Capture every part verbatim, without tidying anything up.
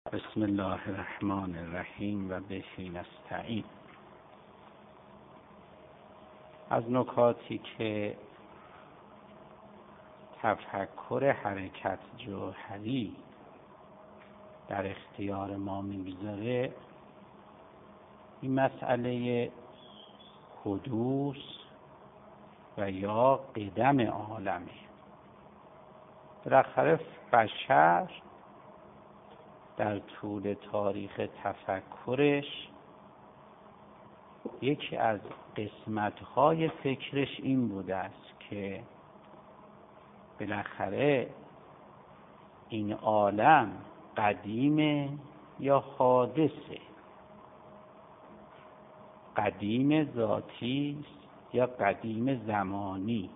بسم الله الرحمن الرحیم و به نستعین. از نکاتی که تفکر حرکت جوهری در اختیار ما میگذاره این مسئله حدوث و یا قدم عالمه. بالاخره بشر در طول تاریخ تفکرش یکی از قسمت‌های فکرش این بوده است که بالاخره این عالم قدیمه یا حادثه، قدیم ذاتی است یا قدیم زمانی.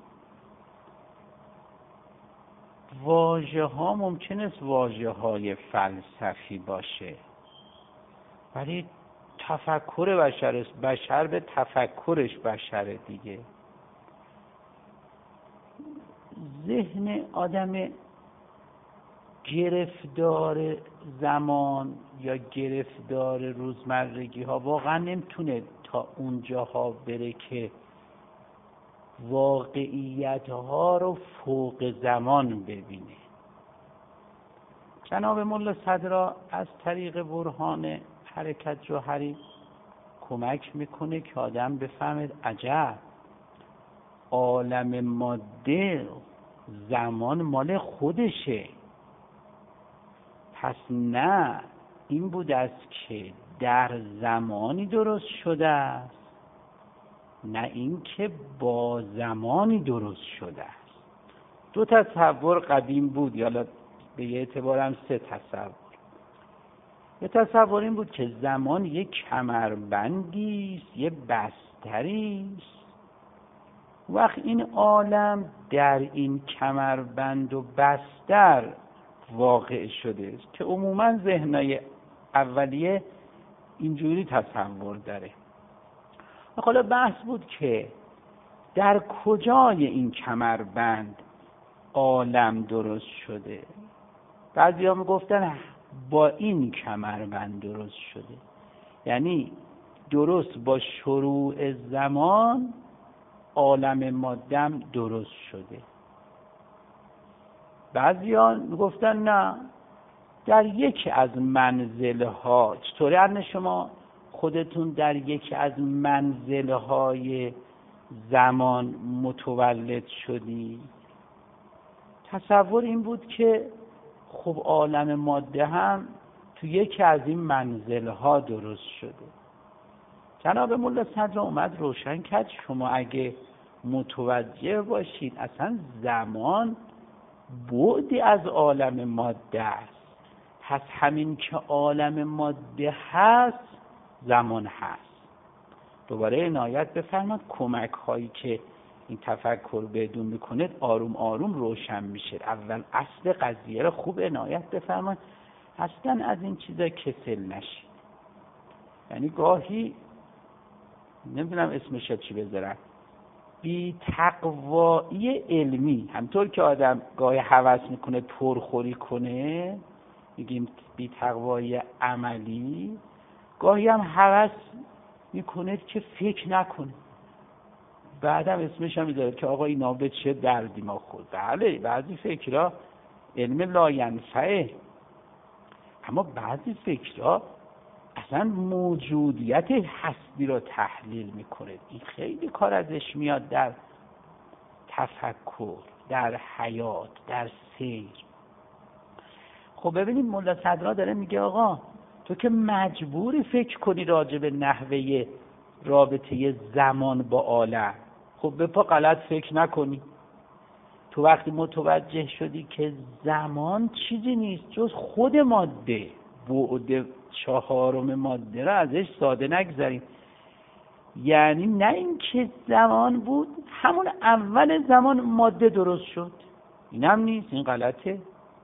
واژه ها ممکن است واژه های فلسفی باشه، ولی تفکر بشر است. بشر به تفکرش بشر دیگه. ذهن آدم گرفتار زمان یا گرفتار روزمرگی ها واقعا نمیتونه تا اونجاها بره که واقعیت ها رو فوق زمان ببینه. جناب ملا صدرا از طریق برهان حرکت جوهری کمک میکنه که آدم بفهمه عجب عالم ماده زمان مال خودشه. پس نه این بوده است که در زمانی درست شده است، نه اینکه با زمانی درست شده است. دو تصور قدیم بود، یا به یه اعتبار هم سه تصور. یه تصور این بود که زمان یک کمربندی است، یه بستری است. وقت این عالم در این کمربند و بستر واقع شده است که عموما ذهنای اولیه اینجوری تصور داره. حالا بحث بود که در کجای این کمربند عالم درست شده. بعضی ها میگفتن با این کمربند درست شده، یعنی درست با شروع زمان عالم مادم درست شده. بعضی ها میگفتن نه، در یکی از منزلها. چطوری ان شما خودتون در یکی از منزلهای زمان متولد شدی؟ تصور این بود که خب عالم ماده هم تو یکی از این منزلها درست شده. جناب ملا صدرا اومد روشن کرد شما اگه متوجه باشید اصلا زمان بعدی از عالم ماده است. پس همین که عالم ماده هست زمان هست. دوباره عنایت بفرماد کمک هایی که این تفکر بدون میکنه آروم آروم روشن میشه. اول اصل قضیه رو خوب عنایت بفرماد، اصلا از این چیزا کسل نشید. یعنی گاهی نمیدونم اسمش چی بذارم، بی تقوایی علمی، همطور که آدم گاهی هوس میکنه پرخوری کنه میگیم بی تقوایی عملی، گاهی هم هوس میکنه که فکر نکنه. بعدم اسمش هم میذاره که آقا اینا به چه دردی ما خورد. بله بعضی فکرها علم لاینفعه، اما بعضی فکرها اصلا موجودیت هستی رو تحلیل میکنه. این خیلی کار ازش میاد در تفکر، در حیات، در سیر. خب ببینید ملا صدرا داره میگه آقا تو که مجبوری فکر کنی راجع به نحوه رابطه زمان با عالم، خب به پا غلط فکر نکنی. تو وقتی متوجه شدی که زمان چیزی نیست جز خود ماده، بعد چهارم ماده را ازش ساده نگذاریم. یعنی نه اینکه زمان بود همون اول زمان ماده درست شد، این هم نیست، این غلطه.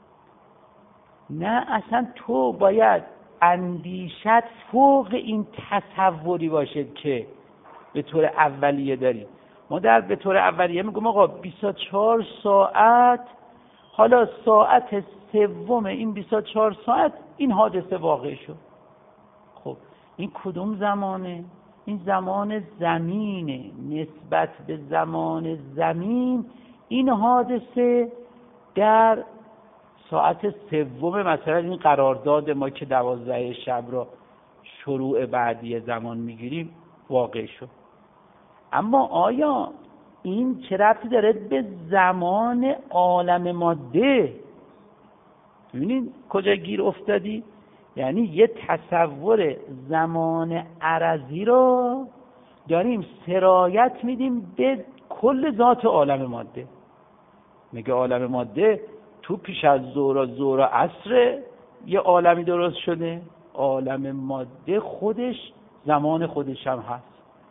نه اصلا تو باید اندیشت فوق این تصوری باشد که به طور اولیه داریم. ما در به طور اولیه میگم آقا بیست و چهار ساعت، حالا ساعت سوم این بیست و چهار ساعت این حادثه واقع شد. خب این کدوم زمانه؟ این زمان زمینه. نسبت به زمان زمین این حادثه در ساعت سوم مثلا این قرارداد ما که دوازده شب را شروع بعدی زمان میگیریم واقع شد. اما آیا این چه ربطی داره به زمان عالم ماده؟ ببینید کجا گیر افتادی؟ یعنی یه تصور زمان عرضی رو داریم سرایت میدیم به کل ذات عالم ماده. میگه عالم ماده تو پیش از ظهر ظهر عصر یه عالمی درست شده، عالم ماده خودش زمان خودش هم هست.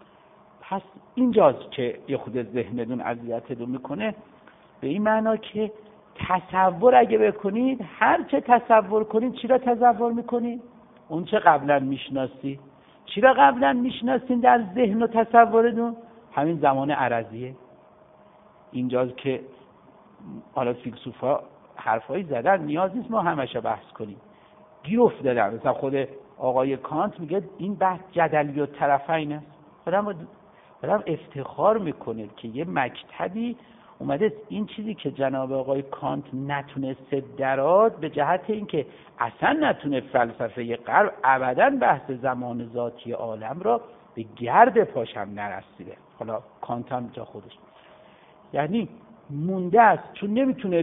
پس اینجاست که یه خود ذهنتون اذیتتون میکنه، به این معنا که تصور اگه بکنید، هر چه تصور کنید چی را تصور میکنید؟ اون چه قبلا میشناسی. چی را قبلا میشناسین در ذهن و تصورتون؟ همین زمان عرضیه. اینجاست که حالا فیلسوفا حرفایی زدن، نیاز نیست ما همشه بحث کنیم. گیر افتادن. مثلا خود آقای کانت میگه این بحث جدلی و طرفین است. آدم آدم افتخار میکنه که یه مکتبی اومده این چیزی که جناب آقای کانت نتونسته دراد، به جهت اینکه اصلا نتونه فلسفه غرب ابدا بحث زمان ذاتی عالم را به گرد پاش هم نرسیده. حالا کانت هم جا خودش یعنی مونده است، چون نمیتونه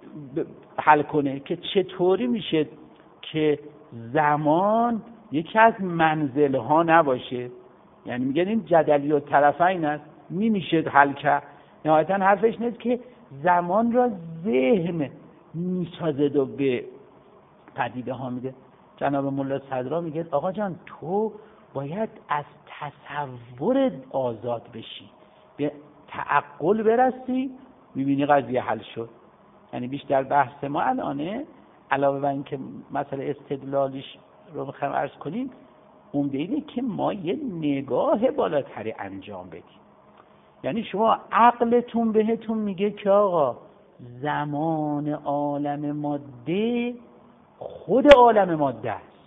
حل کنه که چطوری میشه که زمان یکی از منزل ها نباشه. یعنی میگن این جدلی و طرفین است، نمیشه حل کرد. نهایتا حرفش نیست که زمان را ذهن میسازد و به پدیده ها میده. جناب ملا صدرا میگه آقا جان تو باید از تصور آزاد بشی، به تعقل برسی، میبینی قضیه حل شد. یعنی بیشتر بحث ما الانه، علاوه بر این که مسئله استدلالیش رو میخوایم عرض کنیم، اون به اینه که ما یه نگاه بالاتری انجام بدیم. یعنی شما عقلتون بهتون میگه که آقا زمان عالم ماده خود عالم ماده است.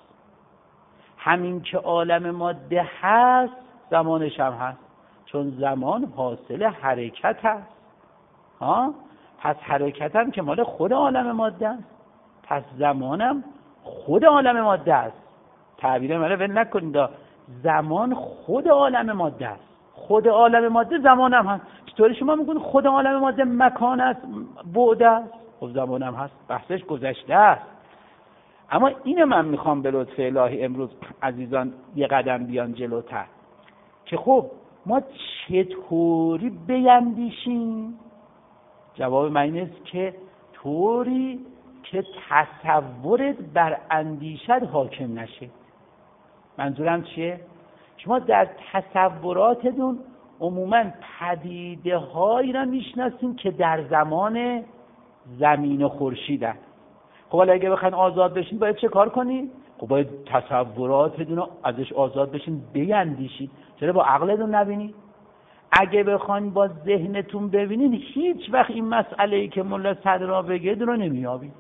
همین که عالم ماده هست زمانش هم هست، چون زمان حاصل حرکت هست. ها؟ پس حرکت هم که مال خود عالم ماده است، پس زمانم خود عالم ماده است. تعبیر منو ول نکنید، زمان خود عالم ماده است. خود عالم ماده زمان هم هست. چطوری شما میگین خود عالم ماده مکان است، بعد است؟ خب زمان هم هست، بحثش گذشته است. اما اینو من میخوام به لطف الهی امروز عزیزان یه قدم بیان جلوتر، که خب ما چطوری بیندیشیم؟ جواب من اینست که طوری که تصورت بر اندیشت حاکم نشه. منظورم چیه؟ شما در تصوراتتون عموماً پدیده هایی را میشناسین که در زمان زمین و خورشیدن. خب حالا اگه بخواین آزاد بشین باید چه کار کنید؟ خب باید تصوراتتون رو ازش آزاد بشین، بیندیشید. چرا با عقلتون نبینید؟ اگه بخواین با ذهنتون ببینید هیچ وقت این مسئله‌ای که ملا صدرا بگه رو نمیابید.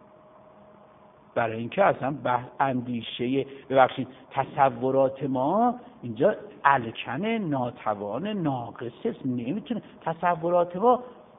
برای اینکه اصلا بحث اندیشه ببخشید تصورات ما اینجا الکن، ناتوان، ناقص است، نمیتونه. تصورات ما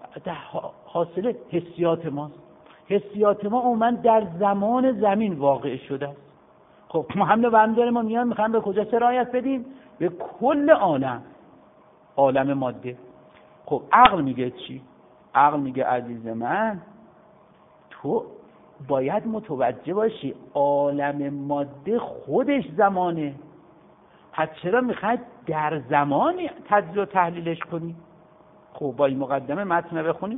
حاصل حسیات ماست. حسیات ما عموما در زمان زمین واقع شده است. خب ما هم بندر ما میان میخوام به کجا سرایت بدیم؟ به کل عالم، عالم ماده. خب عقل میگه چی؟ عقل میگه عزیز من تو باید متوجه باشی عالم ماده خودش زمانه. پس چرا میخواید در زمان تجزیه و تحلیلش کنی؟ خب با این مقدمه متن بخونیم.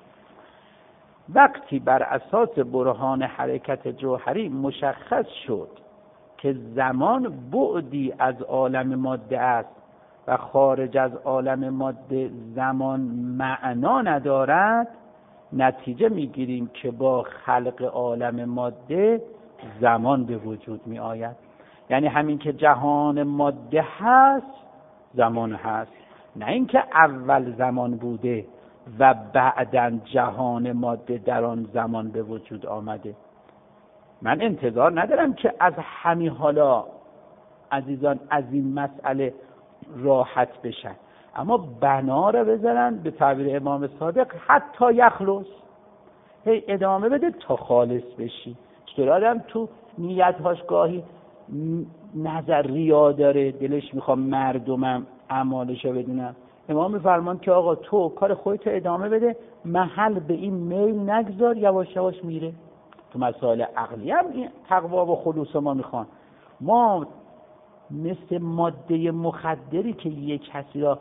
وقتی بر اساس برهان حرکت جوهری مشخص شد که زمان بعدی از عالم ماده است و خارج از عالم ماده زمان معنا ندارد، نتیجه میگیریم که با خلق عالم ماده زمان به وجود می آید. یعنی همین که جهان ماده هست زمان هست، نه اینکه اول زمان بوده و بعداً جهان ماده در آن زمان به وجود آمده. من انتظار ندارم که از همین حالا عزیزان از این مسئله راحت بشن، اما بنا رو بذارن به تعبیر امام صادق حتی یخلص، هی ادامه بده تا خالص بشی. چطور آدم تو نیت‌هاش گاهی نظر ریا داره، دلش میخوام مردمم اعمالشو بدونم، امام میفرمان که آقا تو کار خودت ادامه بده، محل به این میل نگذار، یواش یواش میره. تو مسائل عقلی هم این تقوا و خلوص ما میخوان. ما مثل ماده مخدری که یک کسی را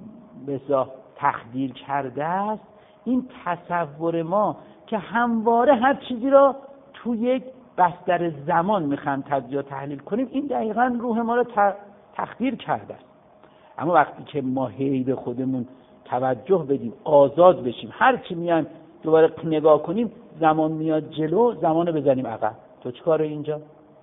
بسا تخدیر کرده است، این تصور ما که همواره هر چیزی را تو یک بستر زمان میخوان تجزیه تحلیل کنیم، این دقیقاً روح ما را تخدیر کرده است. اما وقتی که ما هی به خودمون توجه بدیم، آزاد بشیم، هر چی میان دوباره نگاه کنیم، زمان میاد جلو، زمانو بزنیم عقب. تو چیکاره اینجا؟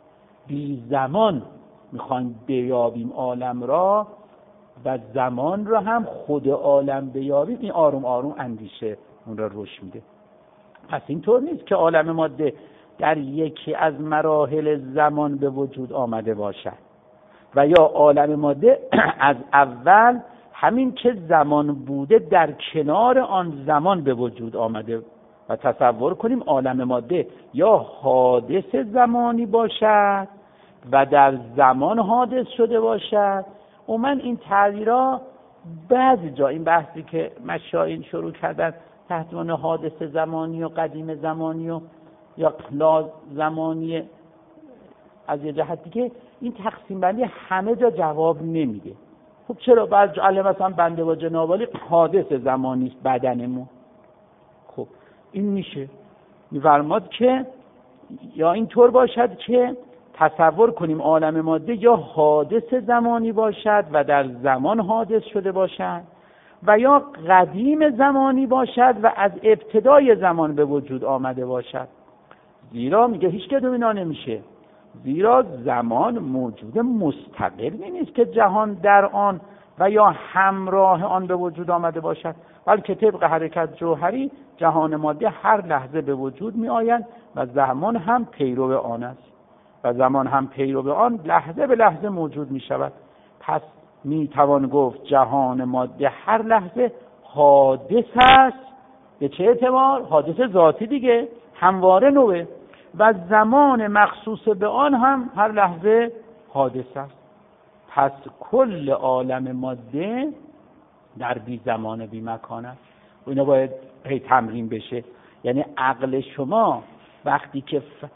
بی زمان میخوایم بیابیم عالم را و زمان را هم خود عالم بیابیم. این آروم آروم اندیشه اون را رشد میده. پس اینطور نیست که عالم ماده در یکی از مراحل زمان به وجود آمده باشد و یا عالم ماده از اول همین که زمان بوده در کنار آن زمان به وجود آمده و تصور کنیم عالم ماده یا حادث زمانی باشد و در زمان حادث شده باشد. و من این تعبیرها بعضی جا، این بحثی که مشایخ شروع کردن تحت عنوان حادث زمانی و قدیم زمانی و یا لا زمانی، از یه جهتی که این تقسیم بندی همه جا جواب نمیده. خب چرا بعض جا مثلا بنده با جناب عالی حادث زمانی است بدنمون؟ خب این میشه میفرماد که یا اینطور باشد که تصور کنیم عالم ماده یا حادث زمانی باشد و در زمان حادث شده باشد و یا قدیم زمانی باشد و از ابتدای زمان به وجود آمده باشد. زیرا میگه هیچ کدوم اینا نمیشه، زیرا زمان موجود مستقلی نیست که جهان در آن و یا همراه آن به وجود آمده باشد، بلکه طبق حرکت جوهری جهان ماده هر لحظه به وجود می آید و زمان هم پیرو آن است و زمان هم پیرو آن لحظه به لحظه موجود می شود. پس می توان گفت جهان ماده هر لحظه حادث است. به چه اعتبار؟ حادث ذاتی دیگه، همواره نوه، و زمان مخصوص به آن هم هر لحظه حادث است. پس کل عالم ماده در بی زمان و بی مکان است و اینا باید هی تمرین بشه. یعنی عقل شما وقتی که ف...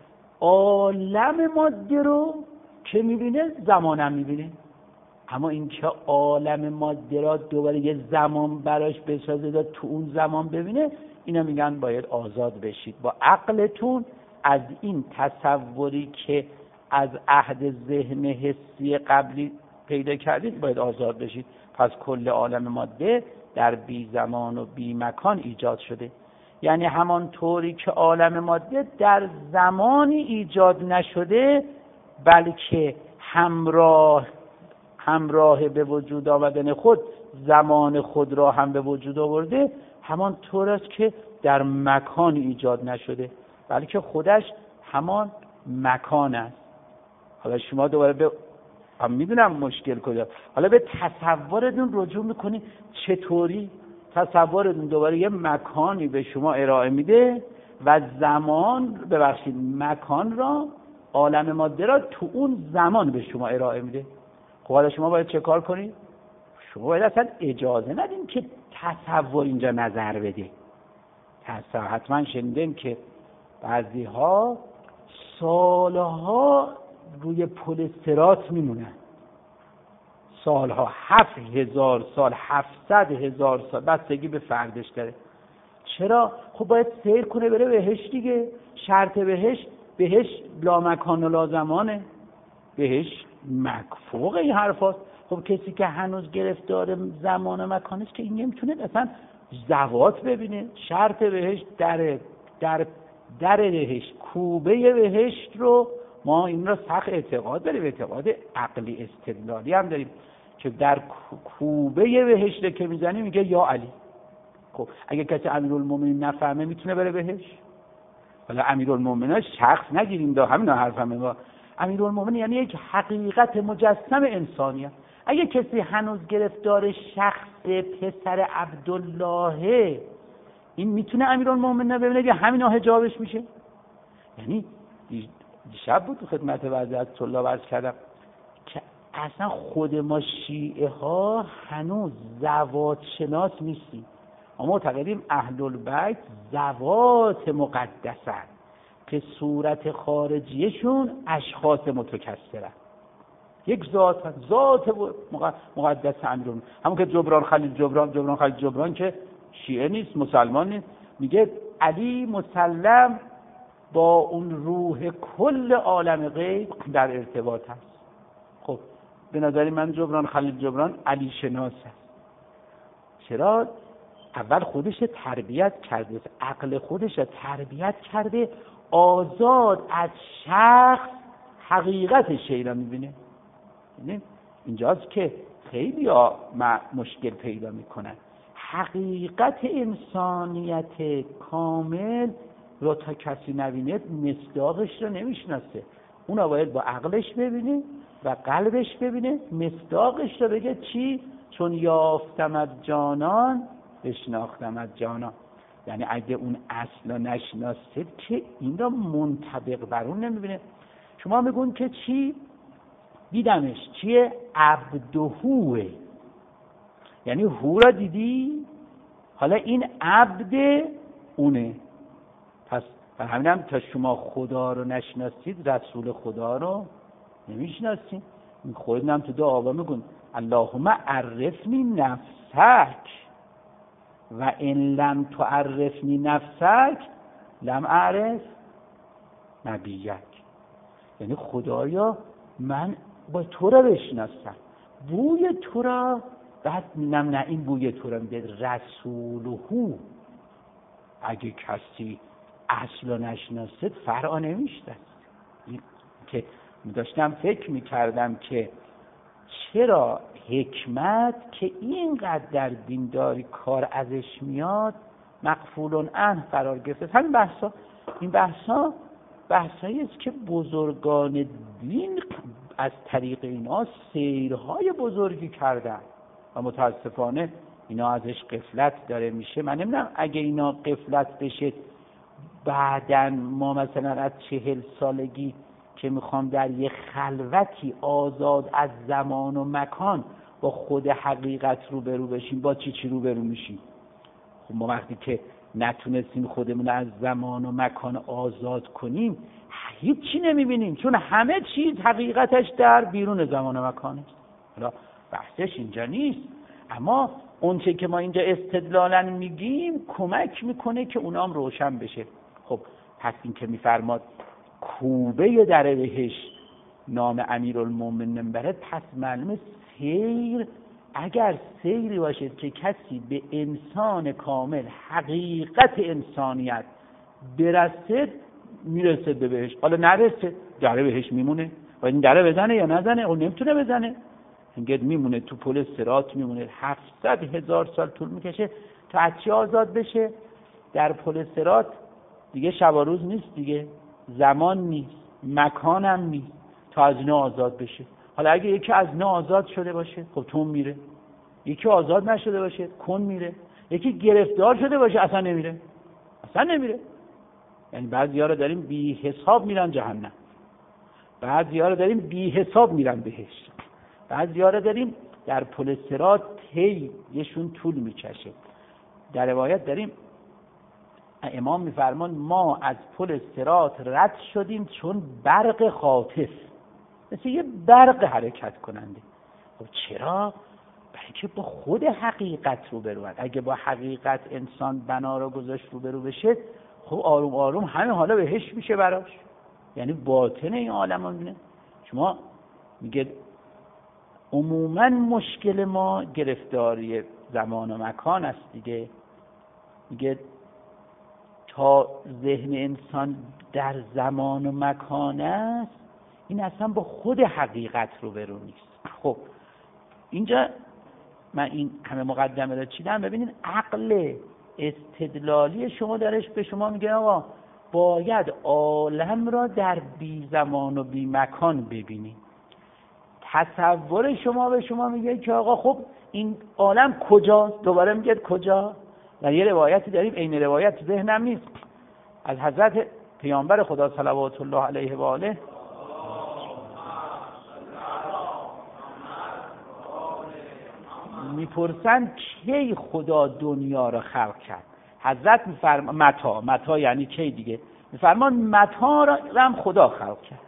عالم ماده رو که میبینه زمانم میبینه، اما این که عالم ماده را دوباره یه زمان براش بسازه دا تو اون زمان ببینه، اینا میگن باید آزاد بشید با عقلتون از این تصوری که از عهد ذهن حسی قبلی پیدا کردید، باید آزاد بشید. پس کل عالم ماده در بی زمان و بی مکان ایجاد شده، یعنی همان طوری که عالم ماده در زمانی ایجاد نشده بلکه همراه همراه به وجود آمدن خود زمان خود را هم به وجود آورده، همان طور است که در مکان ایجاد نشده بلکه خودش همان مکان است. حالا شما دوباره به هم میدونم مشکل کجا، حالا به تصورتون رجوع میکنید. چطوری؟ تصورتون دوباره یه مکانی به شما ارائه میده و زمان ببخشید مکان را، عالم ماده را تو اون زمان به شما ارائه میده. خب حالا شما باید چه کار کنید؟ شما باید اصلا اجازه ندیم که تصور اینجا نظر بده. حتما شنیدیم که بعضی ها سالها روی پل صراط میمونن، سالها، هفت هزار سال، هفتصد هزار سال، بستگی به فردش داره. چرا؟ خب باید سیر کنه بره بهش دیگه. شرط بهش بهش لا مکان و لا زمانه، بهش مکفوق این حرف هست. خب کسی که هنوز گرفتار زمان و مکان است که این نمیتونه اصلا زوات ببینه. شرط بهش در در در بهشت، کوبه بهشت رو ما این را سخت اعتقاد داریم، اعتقاد عقلی استدلالی هم داریم که در کوبه بهشت که میزنیم میگه یا علی. خب اگه کسی امیرالمومنین نفهمه میتونه بره بهش؟ حالا امیرالمومنین شخص نگیریم، دا همین حرفمه. ما امیرالمومنین یعنی یک حقیقت مجسم انسانیت. اگه کسی هنوز گرفتار شخص پسر عبدالله، این میتونه امیرالمومنین ببینه که همینا حجابش میشه؟ یعنی دیشب بود تو خدمت بعضی از طلاب عرض کردم که اصلا خود ما شیعه ها هنوز زوات شناس نیستیم. ما معتقدیم اهل البیت زوات مقدسن که صورت خارجیشون اشخاص متکثرن. یک ذات ذات مقدس امیرالمومنین، همون که جبران خلیل جبران جبران خلیل جبران که شیعه نیست، مسلمان نیست، میگه علی مسلم با اون روح کل عالم غیب در ارتباط هست. خب به نظر من جبران خلیل جبران علی شناس هست. چرا؟ اول خودش تربیت کرده، عقل خودش تربیت کرده، آزاد از شخص حقیقت شیء را میبینه. اینجاست که خیلی ها مشکل پیدا میکنن. حقیقت انسانیت کامل رو تا کسی نبینه مصداقش رو نمیشناسه. اونا باید با عقلش ببینه و قلبش ببینه، مصداقش رو بگه چی؟ چون یافتم از جانان بشناختم از جانان. یعنی اگه اون اصل رو نشناسه که این رو منطبق بر اون نمیبینه. شما میگون که چی؟ دیدمش چیه؟ عبدهوه، یعنی هو را دیدی، حالا این عبد اونه. پس همین هم تا شما خدا رو نشناسید رسول خدا رو نمیشناسید. خودت هم تو دعا میگون اللهم عرفنی نفسک و ان لم تعرفنی نفسک لم اعرف نبیک. یعنی خدایا من با تو را بشناسم، بوی تو را، بعد میگم نه این بوی تو را میده رسوله. اگه کسی اصلا نشناسید فرع نمیشته. که داشتم فکر میکردم که چرا حکمت که اینقدر در دینداری کار ازش میاد مغفول عنه قرار گرفته. همین بحثا، این بحثا بحثایی است که بزرگان دین از طریق اینا سیرهای بزرگی کردن و متاسفانه اینا ازش غفلت داره میشه. من نمیدونم اگه اینا غفلت بشه بعدن ما مثلا از چهل سالگی که میخوام در یه خلوتی آزاد از زمان و مکان با خود حقیقت روبرو بشیم، با چی چی روبرو میشیم؟ خب ما وقتی که نتونستیم خودمون از زمان و مکان آزاد کنیم هیچی نمیبینیم، چون همه چیز حقیقتش در بیرون زمان و مکانه. حالا بحثش اینجا نیست، اما اون چه که ما اینجا استدلالا میگیم کمک میکنه که اونام روشن بشه. خب پس این که میفرماد کوبه در بهشت نام امیرالمومنین بره، پس معلومه سیر، اگر سیری باشد که کسی به انسان کامل حقیقت انسانیت برسد میرسد به بهشت. حالا نرسد در بهشت میمونه و این در بزنه یا نزنه؟ اون نمیتونه بزنه، اینگه میمونه تو پل صراط میمونه. هفتصد هزار سال طول میکشه تا از چی آزاد بشه؟ در پل صراط دیگه شب و روز نیست دیگه، زمان نیست، مکان هم نیست، تا از اینا آزاد بشه. حالا اگه یکی از اینا آزاد شده باشه خب تون میره، یکی آزاد نشده باشه کن میره، یکی گرفتار شده باشه اصلا نمیره، اصلا نمیره. یعنی بعضی‌ها رو داریم بی حساب میرن جهنم، بعضی‌ها رو داریم بی حساب میرن بهشت، بعضی‌ها رو داریم در پل صراط طی یشون طول میکشه. در روایت داریم امام میفرمان ما از پل صراط رد شدیم چون برق خاطف، مثل یه برق حرکت کننده. خب چرا؟ برای که با خود حقیقت رو برود. اگه با حقیقت انسان بنا رو گذاشت رو برو بشه، خب آروم آروم همه حالا بهش میشه براش. یعنی باطن این عالم رو میبینه. شما میگه عموما مشکل ما گرفتاری زمان و مکان است دیگه. میگه تا ذهن انسان در زمان و مکان است، این اصلا با خود حقیقت رو برو نیست. خب اینجا من این همه مقدمه رو چیدم. ببینید عقل استدلالی شما درش به شما میگه آقا باید عالم را در بی زمان و بی مکان ببینی. تصور شما به شما میگه که آقا خب این عالم کجاست؟ دوباره میگه کجا؟ و یه روایتی داریم، این روایت ذهنم نیست، از حضرت پیامبر خدا صلوات الله علیه و آله میپرسن کی خدا دنیا را خلق کرد؟ حضرت میفرمان متا، متا یعنی کی دیگه، میفرمان متا را هم خدا خلق کرد.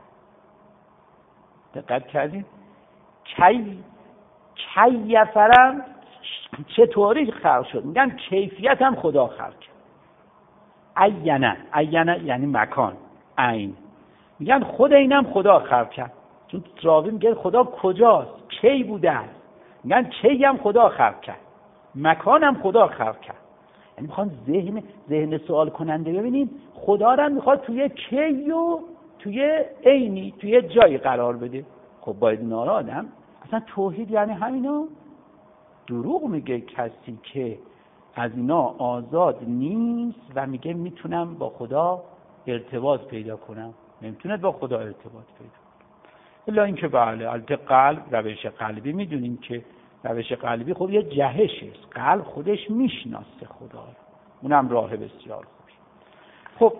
دقت کردین؟ کی کی فرم چطوری خلق شد؟ میگن کیفیت هم خدا خلق کرد. عینه، عینه یعنی مکان، عین. میگن خود اینم خدا خلق کرد، چون راوی میگه خدا کجاست، کی بوده است. میگن کی هم خدا خلق کرد، مکان هم خدا خلق کرد. یعنی میخوان ذهن ذهن سوال کننده ببینین خدا رو میخواد توی کی و توی عینی توی جایی قرار بده. خب باید اینا رو آدم اصلا توحید یعنی همینا. دروغ میگه کسی که از اینا آزاد نیست و میگه میتونم با خدا ارتباط پیدا کنم. نمیتونه با خدا ارتباط پیدا کنه الا اینکه بله البته قلب، روش قلبی میدونیم که روش قلبی خب یه جهشه، قلب خودش میشناسه خدا رو، اونم راه بسیار خوبی. خب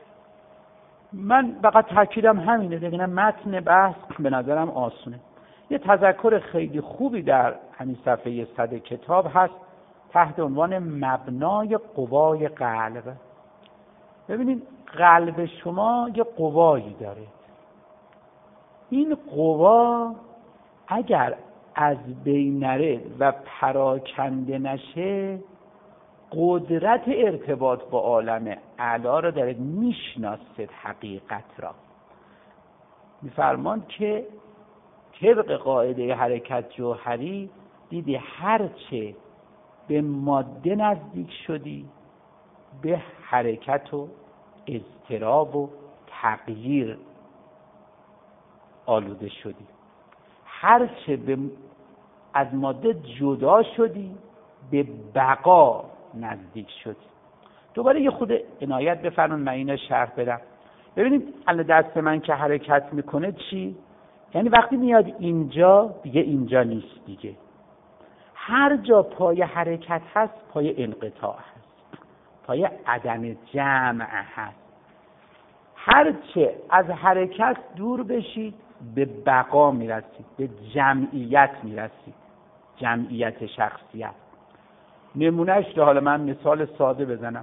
من فقط تاکیدم همینه دیگه، متن بحث به نظرم آسونه. یه تذکر خیلی خوبی در همین صفحه صد کتاب هست تحت عنوان مبنای قوای قلب. ببینید قلب شما یه قوایی داره، این قوا اگر از بین نره و پراکنده نشه قدرت ارتباط با عالم اعلی را داره، میشناسد حقیقت را. میفرمان که طبق قاعده حرکت جوهری دیدی هرچه به ماده نزدیک شدی به حرکت و اضطراب و تغییر آلوده شدی، هرچه به از ماده جدا شدی به بقا نزدیک شدی. دوباره یه خود عنایت بفرمایید من اینو شرح بدم. ببینید الان دست من که حرکت میکنه چی؟ یعنی وقتی میاد اینجا دیگه اینجا نیست دیگه. هر جا پای حرکت هست پای انقطاع هست، پای عدم جمع هست. هرچه از حرکت دور بشید به بقا میرسید، به جمعیت میرسید، جمعیت شخصیت. نمونهش رو حالا من مثال ساده بزنم.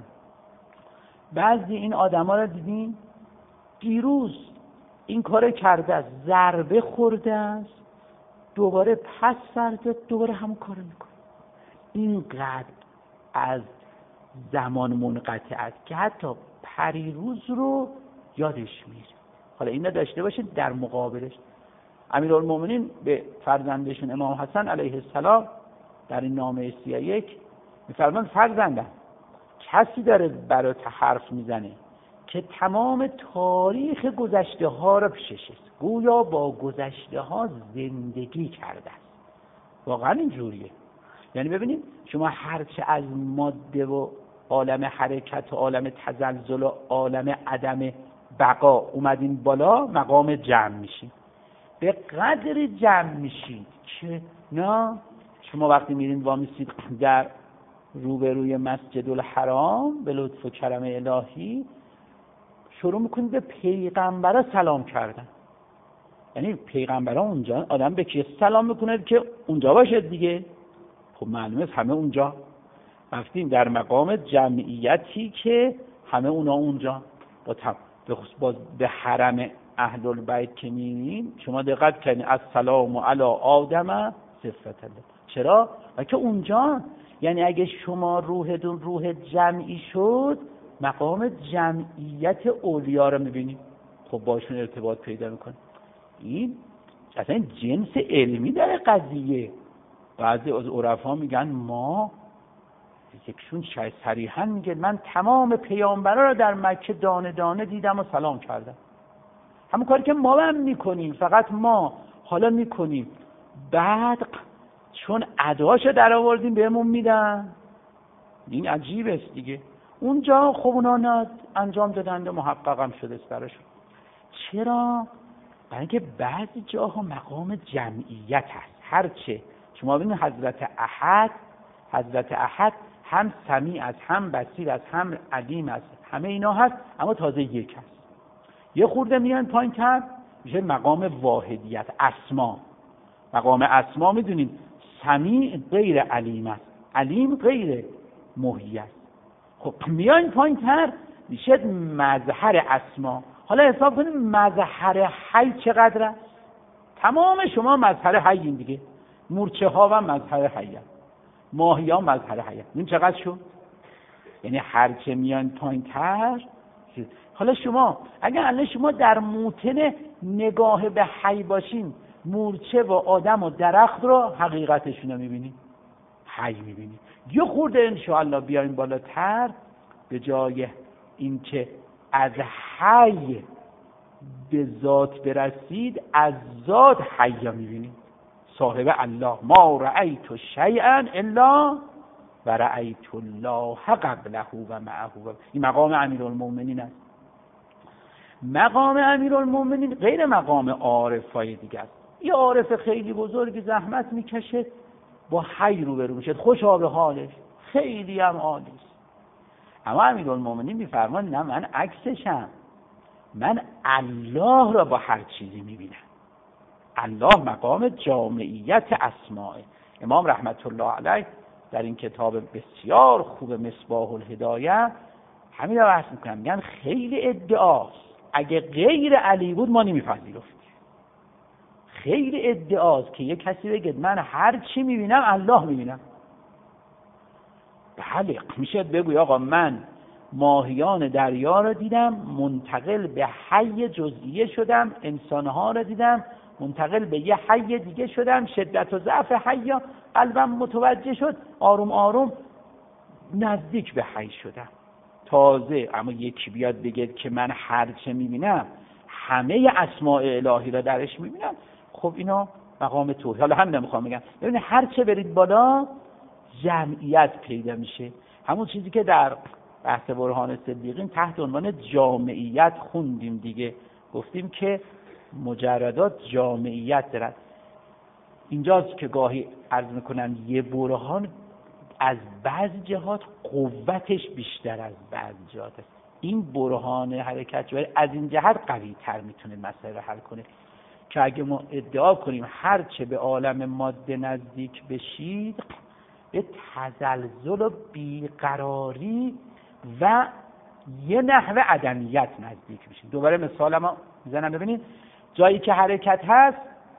بعضی این آدما رو دیدین دیروز این کار کرده است، ضربه خورده است، دوباره پس فرده دوباره همون کارو میکنه. اینقدر از زمان منقطع است که حتی پریروز رو یادش میره. حالا این داشته باشید در مقابلش امیرالمومنین به فرزندشون امام حسن علیه السلام در این نامه سی و یک میفرمان فرزندم کسی داره برات حرف میزنه که تمام تاریخ گذشته ها رو پیشش است، گویا با گذشته ها زندگی کرده است. واقعا اینجوریه. یعنی ببینید شما هرچه از ماده و عالم حرکت و عالم تزلزل و عالم عدم بقا اومدین بالا مقام جمع میشین. به قدر جمع میشید که نه شما وقتی میرین وامیسید در روبروی مسجد الحرام به لطف و کرم الهی شروع میکنید به پیغمبرا سلام کردن. یعنی پیغمبرا اونجا آدم به کی سلام میکنه که اونجا باشه دیگه. خب معلومه همه اونجا رفتیم در مقام جمعیتی که همه اونا اونجا با تم باز به حرم اهل البیت که میرین شما دقت کنید السلام علی آدم صفت الله. چرا؟ که اونجا یعنی اگه شما روحتون روح جمعی شد مقام جمعیت اولیا رو میبینید، خب باشون ارتباط پیدا میکنید. این اصلا جنس علمی داره قضیه. بعضی از عرفا میگن ما یکشون شاید صریحا میگه من تمام پیامبرا رو در مکه دانه دانه دیدم و سلام کردم. همون کاری که ما هم میکنیم، فقط ما حالا میکنیم بعد چون اداشو در آوردیم بهمون میدن. این عجیب است دیگه. اونجا خب اونا نه انجام دادند و محقق هم شده است براشون. چرا؟ برای اینکه بعضی جاها مقام جمعیت هست. هرچه شما ببینید حضرت احد حضرت احد هم سمیع است، هم بصیر است، هم علیم است، همه اینا هست، اما تازه یک هست. یه خورده میان پایین‌تر میشه مقام واحدیت، اسما. مقام اسما میدونید سمیع غیر علیم است، علیم غیر محیی است. خب میان پایین‌تر میشه مظهر اسما. حالا حساب کنید مظهر حی چقدر است؟ تمام شما مظهر حیین دیگه. مورچه ها و مظهر حی، ماهی ها مظهر حی. این چقدر شد؟ یعنی هرچه میان پایین‌تر. حالا شما اگر الان شما در موطن نگاه به حی باشین، مورچه و آدم و درخت رو حقیقتشون رو میبینید، حی میبینید. یه خورده انشاءالله بیاین بالاتر، به جای این که از حی به ذات برسید، از ذات حی میبینید. صاحب الله ما رأیت شیئا الا و رأیت الله قبله و معه. این مقام امیرالمومنین است. مقام امیرالمومنین غیر مقام عارفای دیگه است. یه عارف خیلی بزرگی زحمت میکشه، با حی روبرو میشه، خوشا به حالش، خیلی هم عالی است. اما امیرالمومنین میفرمان نه، من عکسشم، من الله را با هر چیزی میبینم. الله مقام جامعیت اسماء. امام رحمت الله علیه در این کتاب بسیار خوب مصباح الهدایه همین رو بحث میکنم، میگن خیلی ادعاست، اگه غیر علی بود ما نمیپذیرفتیم. خیلی ادعاست که یک کسی بگه من هر چی میبینم الله میبینم. بله میشه بگوی آقا من ماهیان دریا رو دیدم، منتقل به حی جزئیه شدم، انسانها رو دیدم، منتقل به یه حی دیگه شدم، شدت و ضعف حی قلبم متوجه شد، آروم آروم نزدیک به حی شدم. تازه اما یکی بیاد بگه که من هر چه میبینم همه اسماء الهی را درش میبینم، خب اینا مقام توحید. حالا هم نمیخوام بگم، ببینید هر چه برید بالا جمعیت پیدا میشه. همون چیزی که در بحث برهان صدیقین تحت عنوان جامعیت خوندیم دیگه، گفتیم که مجردات جامعیت دارد. اینجاست که گاهی عرض میکنم یه برهان از بعض جهات قوتش بیشتر از بعض جهات است. این برهان حرکت جوهری از این جهت قوی تر میتونه مسئله رو حل کنه که اگه ما ادعا کنیم هر چه به عالم ماده نزدیک بشید به تزلزل و بیقراری و یه نحوه عدمیت نزدیک میشید. دوباره مثالم میزنم ببینید، جایی که حرکت هست،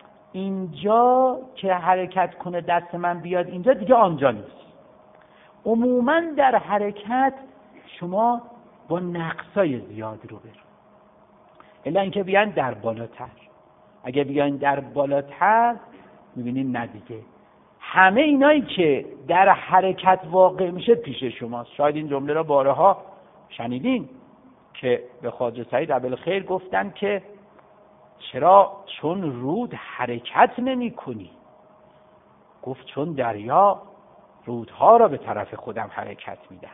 اینجا که حرکت کنه دست من بیاد اینجا دیگه آنجا نیست. عموما در حرکت شما با نقصای زیاد رو برو، الا اینکه بیان در بالاتر. اگه بیان در بالاتر میبینید نه دیگه، همه اینایی که در حرکت واقع میشه پیش شماست. شاید این جمله را بارها شنیدین که به خواجه سعید ابوالخیر گفتن که چرا چون رود حرکت نمی کنی؟ گفت چون دریا رودها را به طرف خودم حرکت میدم.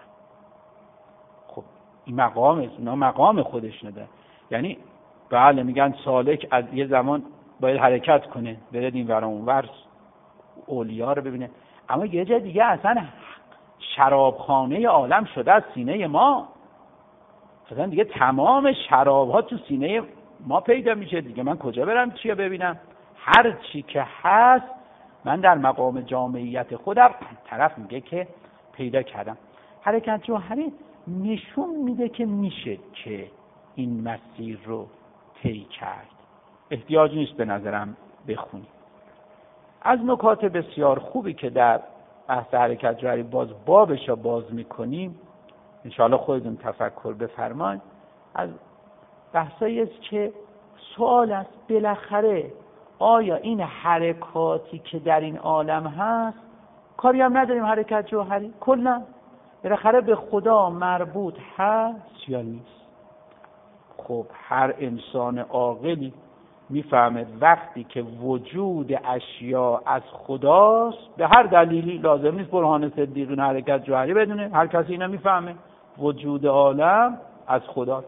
خب این مقام است، اونا مقام خودش نده. یعنی بله میگن سالک از یه زمان باید حرکت کنه، برد این ور اون ور اولیا رو ببینه، اما یه جای دیگه اصلا شرابخانه عالم شده از سینه ما. اصلا دیگه تمام شراب ها تو سینه ما پیدا میشه دیگه. من کجا برم چیه ببینم؟ هر چی که هست من در مقام جامعیت خودم طرف میگه که پیدا کردم. حرکت جوهری نشون میده که میشه که این مسیر رو طی کرد. احتیاج نیست به نظرم بخونیم. از نکات بسیار خوبی که در بحث حرکت جوهری باز بابش رو باز میکنیم، انشاءالله خودتون تفکر بفرمایید، از بحثایی است که سوال است بالاخره آیا این حرکاتی که در این عالم هست، کاری هم نداریم حرکت جوهری کلا بالاخره به خدا مربوط هست یا نیست؟ خب هر انسان عاقلی میفهمه وقتی که وجود اشیا از خداست، به هر دلیلی لازم نیست برهان صدیقین حرکت جوهری بدونه، هر کسی اینا میفهمه وجود عالم از خداست،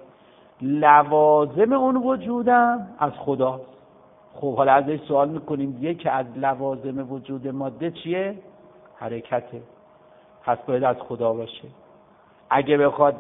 لوازم اون وجودم از خداست. خب حالا ازش سوال میکنیم یکی از لوازم وجود ماده چیه؟ حرکته، پس باید از خدا باشه. اگه بخواد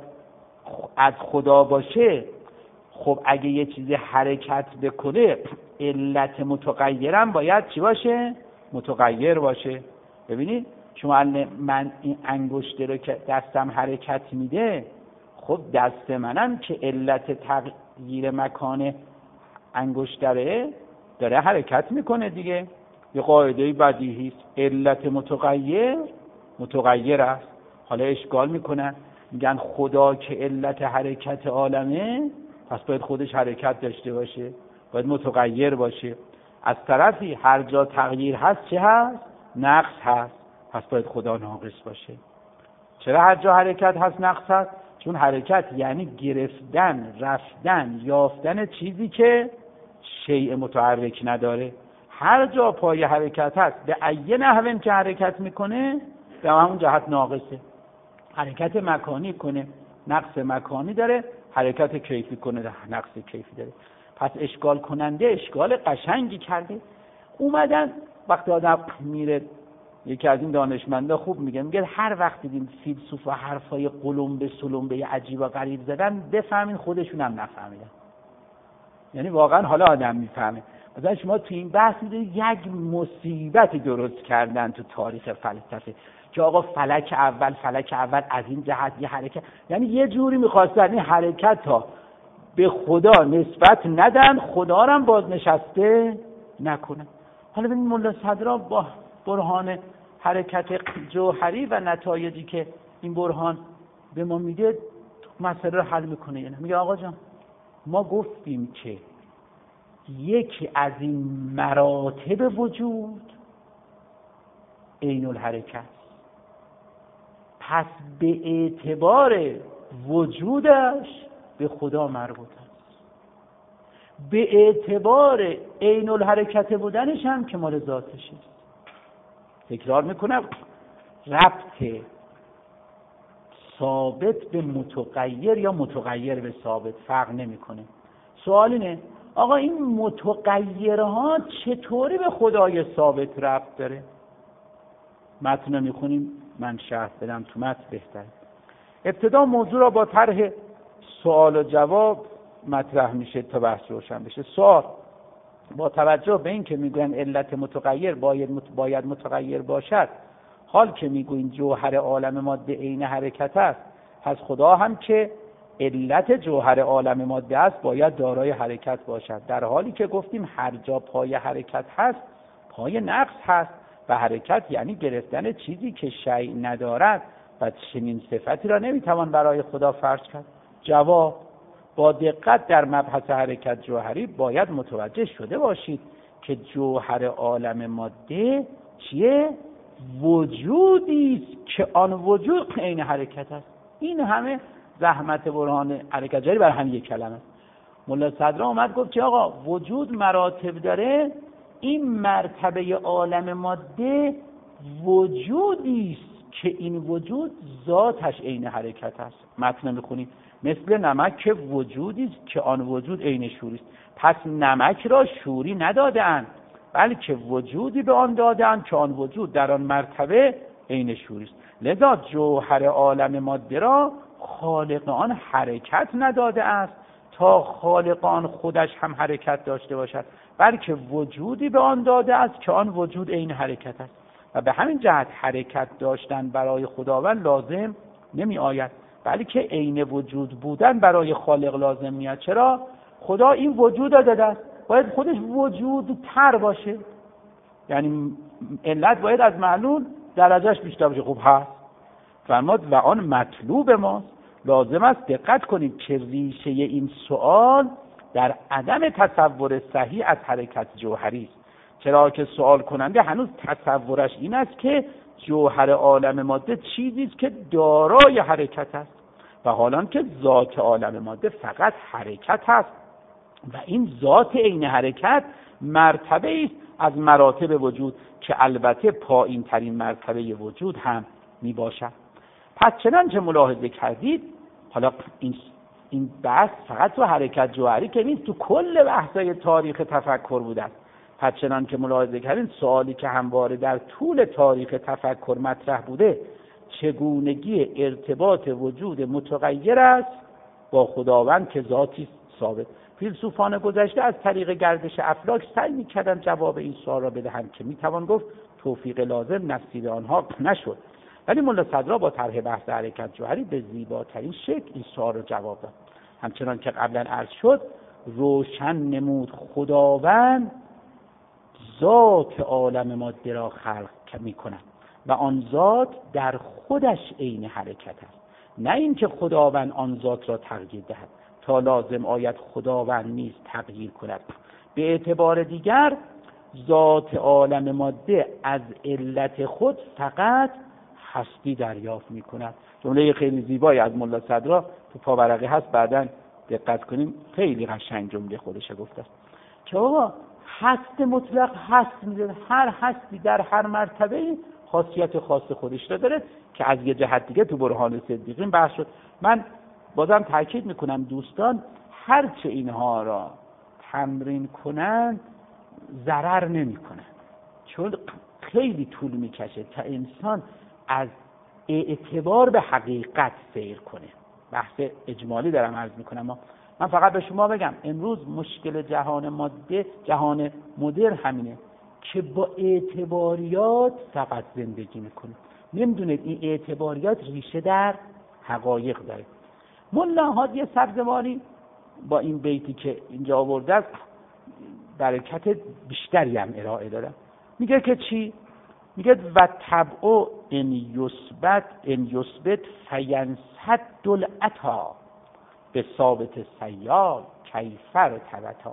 از خدا باشه، خب اگه یه چیزی حرکت بکنه علت متغیرم باید چی باشه؟ متغیر باشه. ببینید شما من این انگشته رو که دستم حرکت میده، خب دست منم که علت تغییر مکان انگشتره داره حرکت میکنه دیگه. یه قاعده بدیهی است، علت متغیر متغیر است. حالا اشکال میکنن میگن خدا که علت حرکت عالمه، پس باید خودش حرکت داشته باشه، باید متغیر باشه. از طرفی هر جا تغییر هست چه هست؟ نقص هست، پس باید خدا ناقص باشه. چرا هر جا حرکت هست نقص هست؟ چون حرکت یعنی گرفتن، رفتن، یافتن چیزی که شیء متحرک نداره. هر جا پای حرکت هست به ایه نحوین که حرکت میکنه به همون جهت ناقصه. حرکت مکانی کنه نقص مکانی داره، حرکت کیفی کنه نقص کیفی داره. پس اشکال کننده اشکال قشنگی کرده. اومدن وقتی آدم میره، یکی از این دانشمندا خوب میگه، میگه هر وقت دیدین فیلسوفا حرفای قلمبه سلمبه عجیب و غریب زدن، بفهمین خودشون هم نفهمیدن. یعنی واقعا حالا آدم میفهمه. مثلا شما تو این بحث میدونید یک مصیبتی درست کردن تو تاریخ فلسفه که آقا فلک اول فلک اول از این جهت یه حرکت، یعنی یه جوری میخواستن این حرکت ها به خدا نسبت ندن، خدا رو هم بازنشسته نکنن. حالا ببین ملا صدرا با برهان حرکت جوهری و نتایجی که این برهان به ما میده مسئله رو حل میکنه. یعنی میگه آقا جان ما گفتیم که یکی از این مراتب وجود عین الحرکت، پس به اعتبار وجودش به خدا مربوط است، به اعتبار عین الحرکت بودنش هم که مال ذاتش است. تکرار میکنم، ربط ثابت به متغیر یا متغیر به ثابت فرق نمیکنه. سوال اینه آقا این متغیرها چطوری به خدای ثابت ربط داره؟ متن میخونیم، من شرح بدم تو متن بهتره. ابتدا موضوع را با طرح سوال و جواب مطرح میشه تا بحث روشن بشه. سوال: با توجه به این که میگوین علت متغیر باید باید متغیر باشد، حال که میگوین جوهر عالم ماده عین حرکت است، پس خدا هم که علت جوهر عالم ماده است باید دارای حرکت باشد، در حالی که گفتیم هر جا پای حرکت هست پای نقص هست و حرکت یعنی گرفتن چیزی که شیء ندارد و چنین صفتی را نمیتوان برای خدا فرض کرد. جواب: با دقت در مبحث حرکت جوهری باید متوجه شده باشید که جوهر عالم ماده چیه؟ وجودی است که آن وجود عین حرکت است. این همه زحمت برهان حرکت جوهری بر هم یک کلمه. ملا صدرا اومد گفت که آقا وجود مراتب داره، این مرتبه عالم ماده وجودی است که این وجود ذاتش عین حرکت است. متن میخونیم: مثل نمک که وجودی است که آن وجود عین شوری است. پس نمک را شوری ندادند، بلکه وجودی به آن دادند که آن وجود در آن مرتبه عین شوری است. لذا جوهر عالم ماده را خالق آن حرکت نداده است تا خالق آن خودش هم حرکت داشته باشد، بلکه وجودی به آن داده است که آن وجود عین حرکت است. و به همین جهت حرکت داشتن برای خداوند لازم نمی آید، بلکه عین وجود بودن برای خالق لازم میاد. چرا؟ خدا این وجود داده است، باید خودش وجود تر باشه، یعنی علت باید از معلول درجهش بیشتر باشه. خوب هست فرماد و آن مطلوب ماست. لازم است دقت کنید که ریشه این سوال در عدم تصور صحیح از حرکت جوهری است، چرا که سوال کننده هنوز تصورش این است که جوهر عالم ماده چیزی است که دارای حرکت است و حالان که ذات عالم ماده فقط حرکت است و این ذات عین حرکت مرتبه است از مراتب وجود که البته پایین ترین مرتبه وجود هم می باشد. پس چنانچه ملاحظه کردید، حالا این این بحث فقط تو حرکت جوهری که نیست، تو کل بحث‌های تاریخ تفکر بوده. پس چنانچه ملاحظه کردید، سوالی که همواره در طول تاریخ تفکر مطرح بوده، چگونگی ارتباط وجود متغیر است با خداوند که ذاتی ثابت. فیلسوفان گذشته از طریق گردش افلاک سعی می‌کردند جواب این سوال را بدهند که میتوان گفت توفیق لازم نصیب آنها نشد. ولی ملا صدرا با طرح بحث حرکت جوهری به زیباترین شکل این سوال را جواب داد. همچنان که قبلا عرض شد، روشن نمود خداوند ذات عالم ماده را خلق می‌کند و آن ذات در خودش عین حرکت است، نه اینکه خداوند آن ذات را تغییر دهد تا لازم آید خداوند نیز تغییر کند. به اعتبار دیگر ذات عالم ماده از علت خود فقط هستی دریافت می کند. جمله خیلی زیبایی از ملا صدرا تو پاورقی هست، بعداً دقت کنیم خیلی قشنگ جمله خودش گفته است که آقا هست مطلق هست میده، هر هستی در هر مرتبه خاصیت خاص خودش را داره که از یه جهت دیگه تو برهان صدیقین بحث شد. من بازم تاکید میکنم دوستان، هرچه اینها را تمرین کنند ضرر نمیکنند، چون خیلی طول میکشه تا انسان از اعتبار به حقیقت سیر کنه. بحث اجمالی دارم عرض میکنم. من فقط به شما بگم امروز مشکل جهان ماده، جهان مدرن همینه که با اعتباریات فقط زندگی میکنه. نمیدونید این اعتباریات ریشه در حقایق داره. ملا هادی سبزواری با این بیتی که اینجا آورده است برکت بیشتری هم ارائه داره. میگه که چی؟ میگه و طبع ان یثبت ان یثبت فینصد العطا به ثابت سیال کیفر تبتا.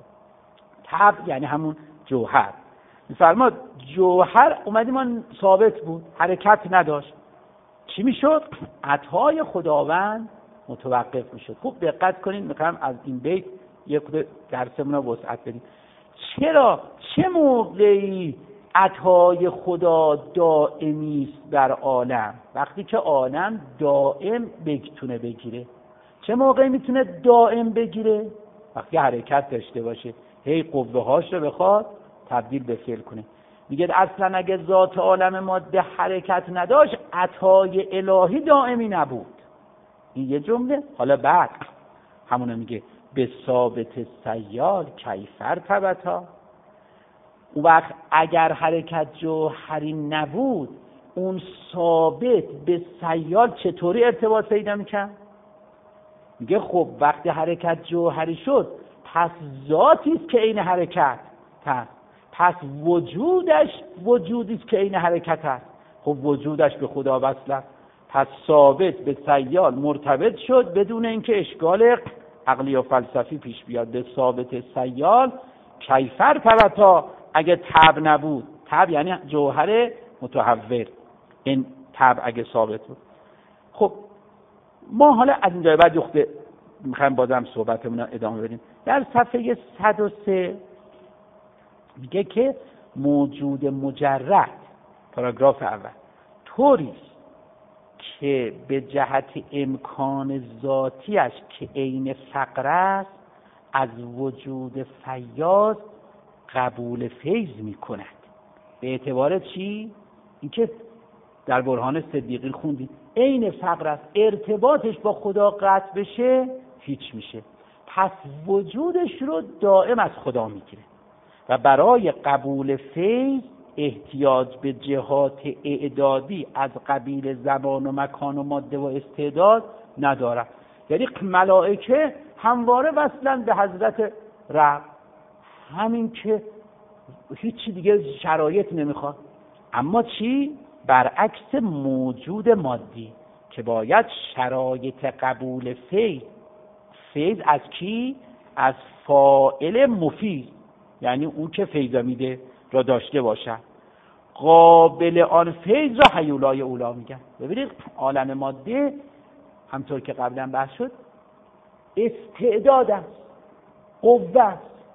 طبع یعنی همون جوهر. میفرماد جوهر اومدیم اون ثابت بود، حرکت نداشت، چی میشد؟ عطای خداوند متوقف میشد. خوب دقت کنین، میخوام از این بیت یک درسمون رو وسعت بدیم. چرا چه موقعی عطای خدا دائمی است در عالم؟ وقتی که عالم دائم بتونه بگیره. چه موقعی میتونه دائم بگیره؟ وقتی حرکت داشته باشه، هی قوه هاش رو بخواد تبدیل به فعل کنه. میگه اصلا اگه ذات عالم ماده حرکت نداشت، عطای الهی دائمی نبود. این یه جمله. حالا بعد همونه میگه به ثابت سیال کیفر تبتا. اون وقت اگر حرکت جوهری نبود، اون ثابت به سیال چطوری ارتباط پیدا میکنه؟ میگه خب وقتی حرکت جوهری شد، پس ذاتی است که عین حرکت هست، پس وجودش وجودی است که عین حرکت هست. خب وجودش به خدا وصل است، پس ثابت به سیال مرتبط شد بدون اینکه اشکال عقلی و فلسفی پیش بیاد. به ثابت سیال کیفر تبتا. اگه تب نبود، تب یعنی جوهر متحول، این تب اگه ثابت بود. خب ما حالا از اینجای بعد یخته میخوایم بازم صحبتمون رو ادامه بدیم. در صفحه صد و سه میگه که موجود مجرد، پاراگراف اول، طوری که به جهت امکان ذاتیش که عین فقر است، از وجود فیاض قبول فیض می کند. به اعتبار چی؟ اینکه در برهان صدیقین خوندیم عین فقر است، ارتباطش با خدا قطع بشه هیچ میشه، پس وجودش رو دائم از خدا میگیره و برای قبول فیض احتیاج به جهات اعدادی از قبیل زمان و مکان و ماده و استعداد نداره. یعنی ملائکه همواره وصلن به حضرت رب، همین که هیچی دیگه شرایط نمیخواد. اما چی؟ برعکس موجود مادی که باید شرایط قبول فیض، فیض از کی؟ از فاعل مفید، یعنی اون که فیض میده را داشته باشه. قابل آن فیض را هیولای اولا میگن. ببینید عالم ماده همطور که قبلا بحث شد استعداد است، قوه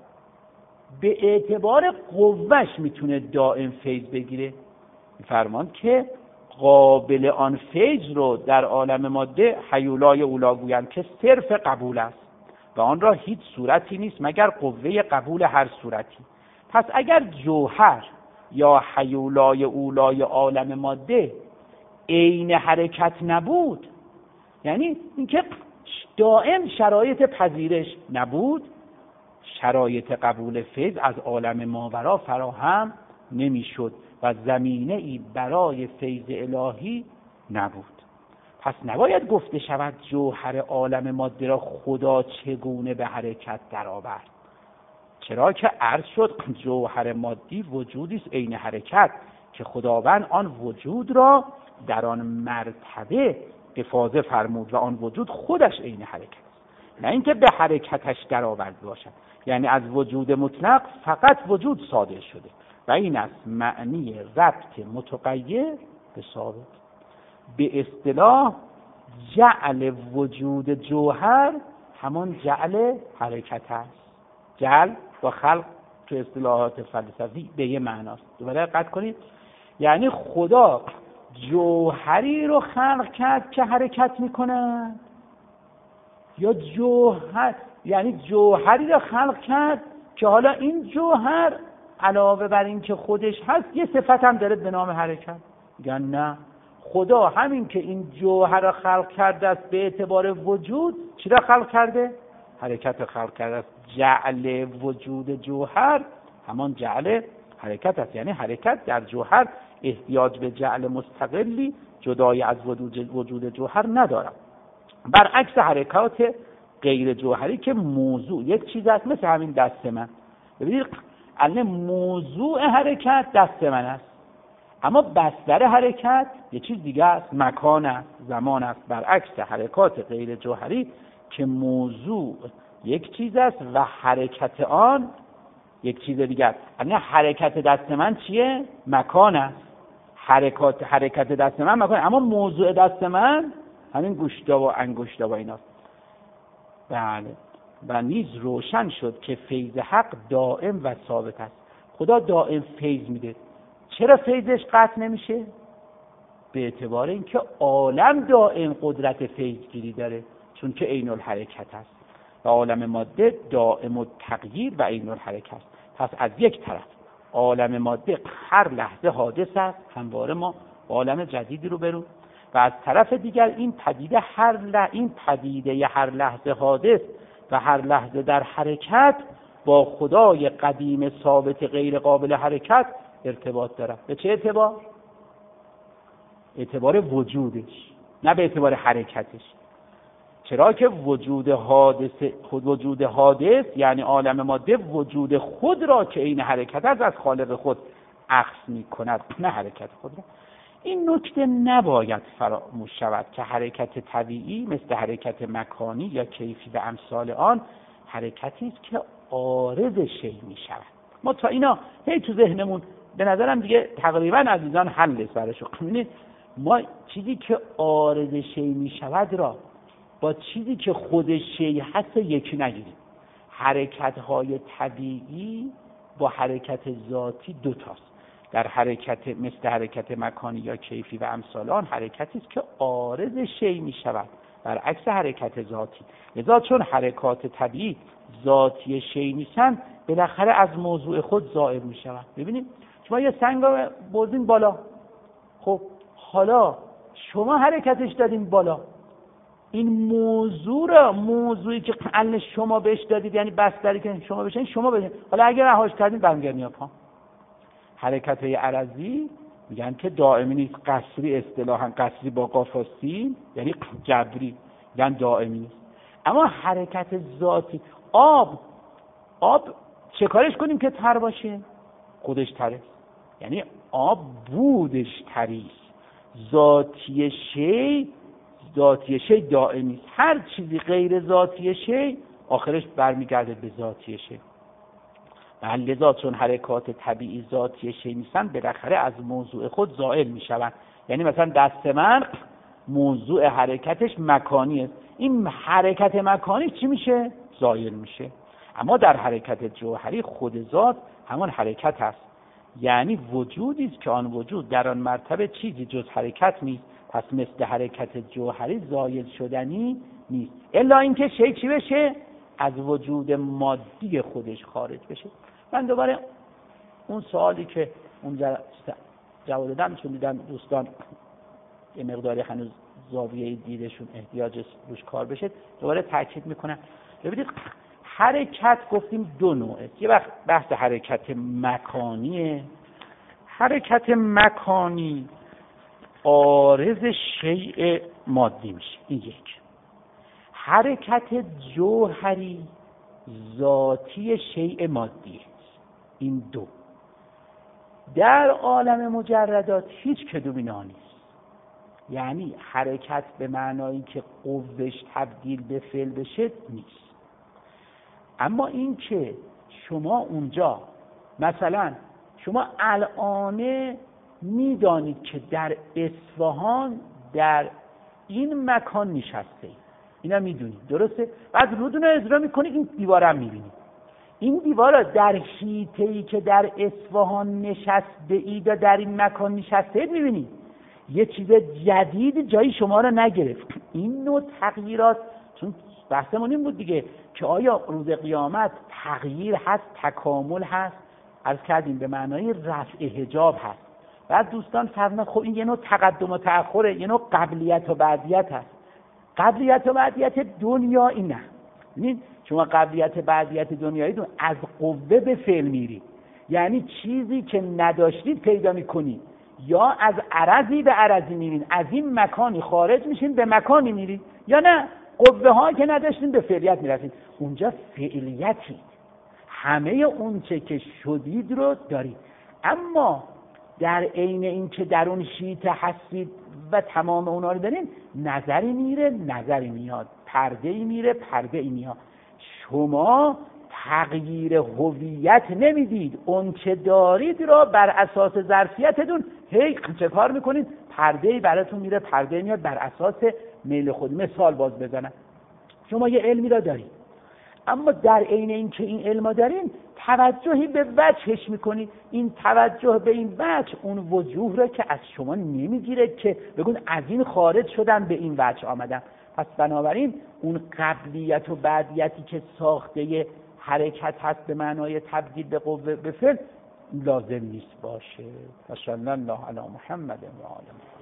به اعتبار قوهش میتونه دائم فیض بگیره. فرمان که قابل آن فیض رو در عالم ماده هیولای اولا گویند که صرف قبول است و آن را هیچ صورتی نیست مگر قوه قبول هر صورتی. پس اگر جوهر یا هیولای اولای عالم ماده عین حرکت نبود، یعنی اینکه دائم شرایط پذیرش نبود، شرایط قبول فیض از عالم ماورا فراهم نمیشد و زمینه ای برای فیض الهی نبود. پس نباید گفته شود جوهر عالم ماده را خدا چگونه به حرکت درآورد، چرا که عرض شد جوهر مادی وجودی است عین حرکت که خداوند آن وجود را در آن مرتبه افاضه فرمود و آن وجود خودش عین حرکت است، نه اینکه به حرکتش درآورد باشد. یعنی از وجود مطلق فقط وجود صادر شده و این است معنی ربط متغیر به ثابت. به اصطلاح جعل وجود جوهر همان جعل حرکت است. جعل و خلق تو اصطلاحات فلسفی به یه معناست. دوباره دقت کنید، یعنی خدا جوهری رو خلق کرد که حرکت میکنه، یا جوهر یعنی جوهری رو خلق کرد که حالا این جوهر علاوه بر این که خودش هست یه صفت هم داره به نام حرکت. میگن نه، خدا همین که این جوهر رو خلق کرده است به اعتبار وجود، چی رو خلق کرده؟ حرکت رو خلق کرده است. جعل وجود جوهر همان جعل حرکت است، یعنی حرکت در جوهر احتیاج به جعل مستقلی جدای از وجود جوهر ندارد، برعکس حرکات غیر جوهری که موضوع یک چیز است، مثل همین دست من. ببینید الان موضوع حرکت دست من است، اما بستر حرکت یه چیز دیگه است، مکان است، زمان است. برعکس حرکات غیر جوهری که موضوع یک چیز است و حرکت آن یک چیز دیگه است. الان حرکت دست من چیه؟ مکان است. حرکات حرکت دست من مکان، اما موضوع دست من همین گوشتا و انگشتا و ایناست. بله، و نیز روشن شد که فیض حق دائم و ثابت است. خدا دائم فیض میده. چرا فیضش قطع نمیشه؟ به اعتبار اینکه عالم دائم قدرت فیض گیری داره، چون که عین الحرکت است و عالم ماده دائم التغییر و عین الحرکت است. پس از یک طرف عالم ماده هر لحظه حادث است، همواره ما عالم جدیدی رو برو، و از طرف دیگر این پدیده هر ل... این پدیده هر لحظه حادث و هر لحظه در حرکت با خدای قدیم ثابت غیر قابل حرکت ارتباط دارد. به چه اعتبار؟ اعتبار وجودش، نه به اعتبار حرکتش. چرا که وجود حادث خود وجود حادث یعنی عالم ماده وجود خود را که این حرکت است از خالق خود اخذ می‌کند، نه حرکت خود را. این نکته نباید فراموش شود که حرکت طبیعی مثل حرکت مکانی یا کیفی و امثال آن حرکتی است که عارض شی می‌شود. ما تا اینا هی تو ذهنمون به نظرم دیگه تقریبا عزیزان حل است برای شما. ببینید ما چیزی که عارض شی می‌شود را با چیزی که خود شی هست یکی نگیریم. حرکت‌های طبیعی با حرکت ذاتی دو تاست. در حرکت مثل حرکت مکانی یا کیفی و امثال آن حرکتی است که عارض شی می شود، برعکس حرکت ذاتی. لذا چون حرکات طبیعی ذاتی شی نیستن، بالاخره از موضوع خود زائل می شود. ببینید شما یه سنگ رو بردین بالا، خب حالا شما حرکتش دادین بالا، این موضوع را موضوعی که علم شما بهش دادید، یعنی بستری که شما بشین شما بشین، حالا اگر رهاش کردین برمیگرد میاد پا. حرکت های عرضی میگن که دائمی نیست، قصری اصطلاحاً قصری با قاف و سین یعنی جبری، میگن دائمی نیست. اما حرکت ذاتی، آب آب چه کارش کنیم که تر باشه؟ خودش تره، یعنی آب بودش تریست. ذاتی شی ذاتی شی دائمی است. هر چیزی غیر ذاتی شی آخرش برمیگرده به ذاتی شی. لذا چون حرکات طبیعی ذاتی شی نیستن، بالاخره از موضوع خود زائل میشوند. یعنی مثلا دست من موضوع حرکتش مکانی است، این حرکت مکانی چی میشه؟ زائل میشه. اما در حرکت جوهری خود ذات همان حرکت است، یعنی وجودی است که آن وجود در آن مرتبه چیزی جز حرکت نیست، پس مثل حرکت جوهری زایل شدنی نیست، الا اینکه شی چی بشه؟ از وجود مادی خودش خارج بشه. من دوباره اون سوالی که اونجا جواب دادم، چون دیدم دوستان یه مقداری هنوز زاویه دیدشون احتیاج روش کار بشه، دوباره تاکید میکنم. ببینید حرکت گفتیم دو نوعه، یه وقت بحث حرکت مکانیه. حرکت مکانی عارض شیء مادی میشه، این یک. حرکت جوهری ذاتی شیء مادی، این دو. در عالم مجردات هیچ کدوم اینا نیست، یعنی حرکت به معنایی که قوهش تبدیل به فعل بشه نیست. اما این که شما اونجا مثلا شما الان میدانید که در اصفهان در این مکان نشسته، اینا میدونید، درسته؟ بعد رودون رو اجرا میکنید، این دیوار هم میبینید. این دیوار در حیطه‌ای که در اصفهان نشسته اید در این مکان نشسته میبینید. یه چیز جدید جای شما رو نگرفت. این نوع تغییرات، چون بحثمون این بود دیگه که آیا روز قیامت تغییر هست، تکامل هست، عرض کردیم به معنای رفع حجاب هست. بعد دوستان فرمودن خب این یه نوع تقدم و تأخره، یه نوع قبلیت و بعدیت هست. قبلیت و بعدیت دنیایی نه. ببینید شما قبلیت بعدیت دنیایی دون از قوه به فعل میری، یعنی چیزی که نداشتید پیدا میکنید، یا از عرضی به عرضی میرین، از این مکانی خارج میشین به مکانی میرین، یا نه قوه ها که نداشتین به فعلیت میرسید. اونجا فعلیتی همه اون چه که شدید رو دارید. اما در عین این که در اون حیطه هستید و تمام اونا رو دارین، نظری میره نظری میاد، پرده ای میره پرده ای میاد. شما تغییر هویت نمیدید، اون چه دارید را بر اساس ظرفیتتون هی چه کار میکنید، پرده ای براتون میره پرده ای میاد بر اساس میل خود. مثال باز بزنم، شما یه علمی را دارید، اما در عین این که این علم دارین توجهی به وجهش میکنید. این توجه به این وجه اون وجوه را که از شما نمیگیره که بگون از این خارج شدم به این وجه آمدم. پس بنابراین اون قبلیت و بعدیتی که ساخته حرکت هست به معنای تبدیل به قوه به فعل لازم نیست باشه. صلی الله علی محمد و آله.